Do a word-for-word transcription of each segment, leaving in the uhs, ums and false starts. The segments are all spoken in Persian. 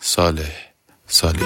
صالح صالحی.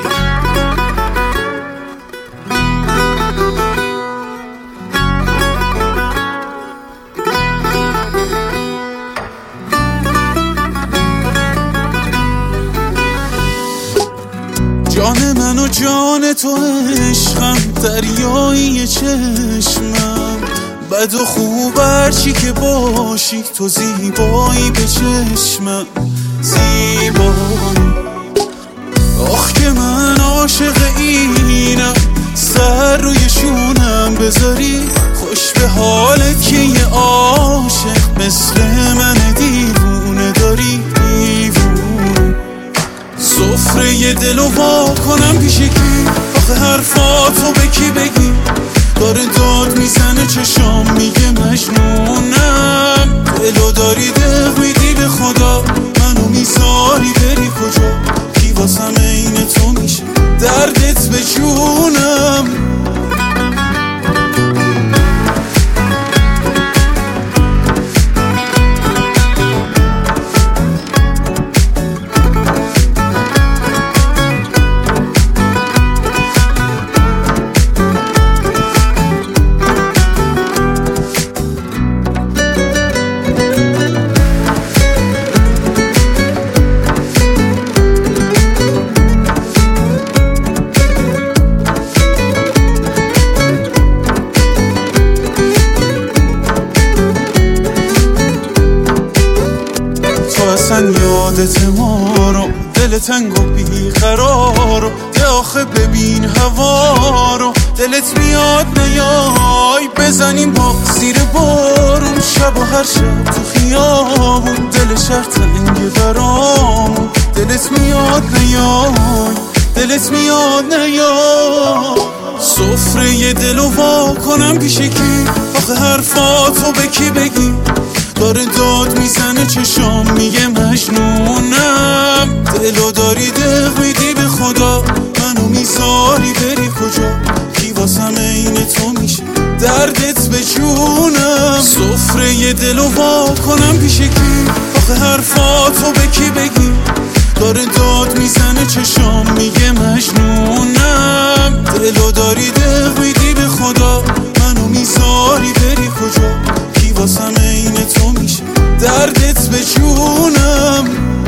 جان من و جان تو عشقم، دریایی چشمم، بد و خوب هرچی که باشی تو زیبایی به چشمم، زیبایی. آخ که من عاشق اینم، سر روی شونم بذاری، خوش به حالت که یه عاشق مثل من دیوونه داری، دیوونه. سفره ی دلو وا کنم پیش کی؟ آخه حرفاتو به کی بگی؟ داره داد میزنه چشام میگه مجنونم، دلو داری دق میدی به خدا، منو میذاری بری کجا؟ کی واسم عین تو میشه دردت به جونم؟ یادت ما رو، دل تنگ و بیقرار رو، ده آخه ببین هوا رو، دلت میاد نیای بزنیم با زیر بارون، شب و هر شب تو خیابون، دل شهر تنگ برامون، دلت میاد نیای، دلت میاد نیای. سفره ی دلو وا کنم پیش کی؟ آخه حرفاتو به کی بگی؟ داره داد میزنه چشام میگه مجنونم، دلو داری دق میدی به خدا، منو میذاری بری کجا؟ کی واسم عین تو میشه دردت به جونم؟ سفره ی دلو وا کنم پیش کی؟ آخه حرفاتو به کی بگی؟ داره داد میزنه چشام میگه مجنونم، دلو داری دق میدی به خدا، منو میذاری بری کجا؟ کی واسم عین تو میشه دردت به جونم؟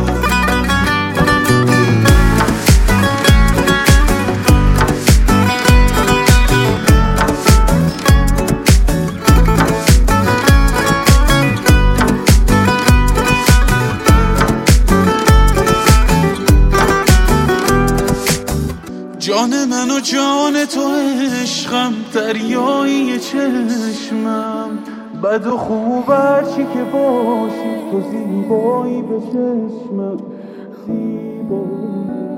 جان من و جان تو عشقم، دریایی چشمم، بد و خوب هرچی که باشی تو زیبایی به چشمم، زیبایی.